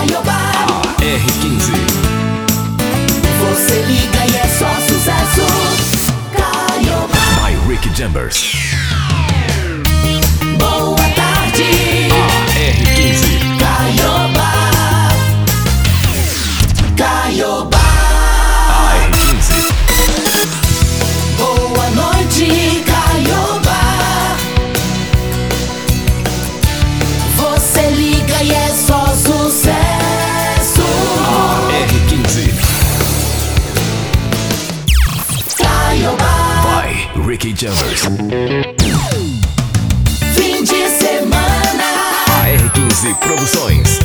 Caiobá. A R15. Você liga e é só sucesso. Caiobá. By Rick Chambers. Boa tarde. A R15. Caiobá. Caiobá. A R15. Boa noite, Caiobá. Você liga e é só sucesso. A R15. Caiobá. By Rick Chambers. Fim de semana. A R15 Produções.